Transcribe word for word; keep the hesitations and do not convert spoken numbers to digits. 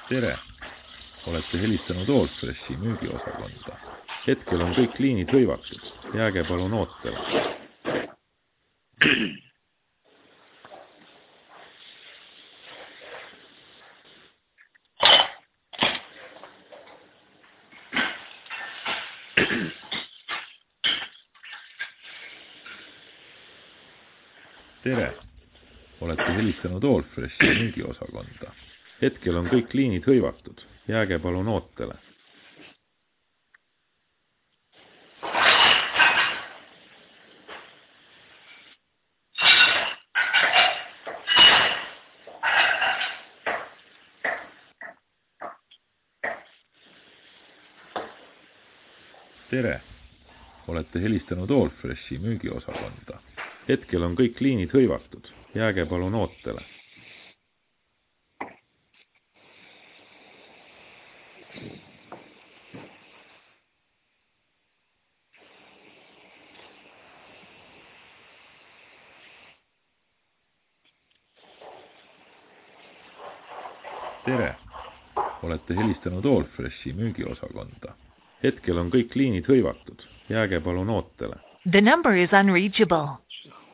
Tere! Olete helistanud Allfreshi müügiosakonda. Hetkel on kõik liinid hõivatud. Jääge palun ootele. Tere! Olete helistanud Allfreshi müügiosakonda. Hetkel on kõik liinid hõivatud. Jääge palun ootele. Tere! Olete helistanud Allfreshi müügiosakonda. Hetkel on kõik liinid hõivatud. Jääge palun ootele. Tere! Olete helistanud Allfreshi müügiosakonda. Hetkel on kõik liinid hõivatud. Jääge palun ootele. The number is unreachable.